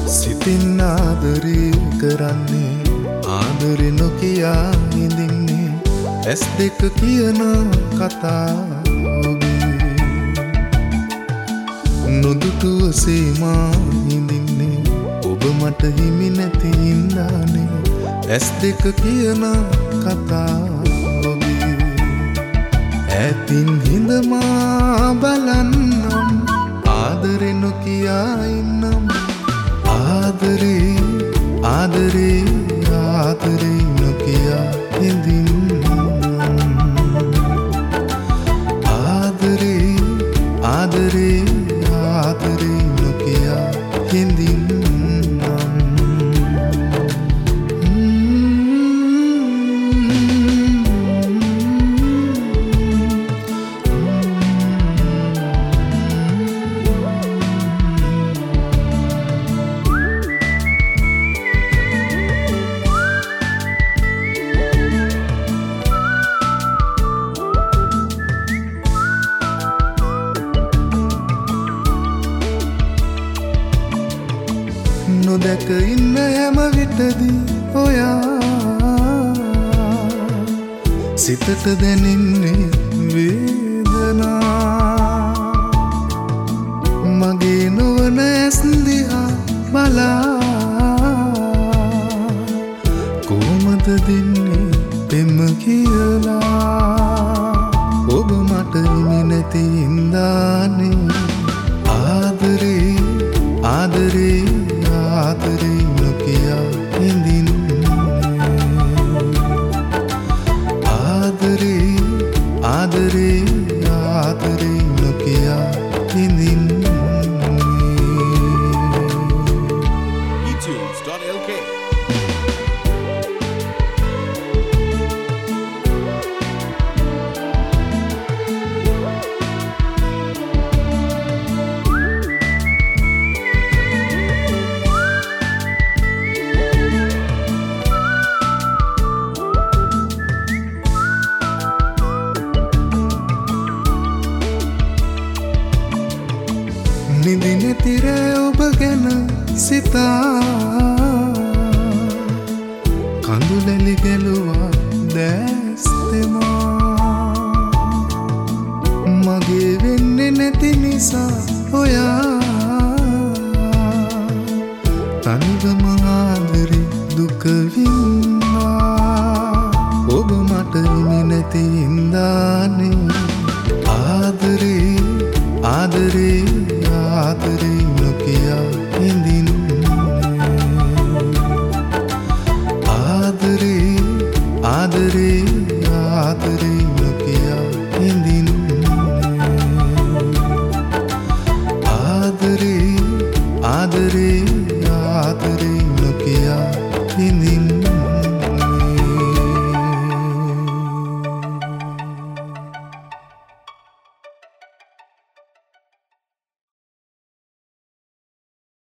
සිතින් ආදරේ කරන්නේ ආදරේ නොකියා ඉඳින්නේ ඇස් දෙක කියන කතා ඔබේ නොදුටුව සීමා ඉඳින්නේ ඔබ මට හිමි නැති ඉඳානේ ඇස් දෙක කියන කතා ඔබේ ඈතින් හිඳමා බලන්නම් ආදරේ නොකියා ඉන්නම් ආදරේ ආදරේ ආදරේ නොකියා හිඳින්නම් ආදරේ ආදරේ ආදරේ නොකියා හිඳින්නම් නොදැක ඉන්න හැම විටදී ඔයා සිතට දැනෙන්නේ වේදනා මගේ නොවන ඇස් දිහා බලා කොහොමද දෙන්නේ පෙම කියලා ඔබ මට හිමි නැති ඉඳානේ ආදරේ ආදරේ ආදරේ නොකියා හිඳින්නේ ආදරේ ආදරේ ආදරේ නොකියා හිඳින්නේ eTunes.lk නිදි නැතිරේ ඔබ ගැන සිතා කඳුලැලි ගැලුවා දැස් තෙමා මගේ වෙන්නේ නැති නිසා ඔයා තනිවම ආදරේ දුක වින්නා ඔබ මට හිමි නැති ඉඳානේ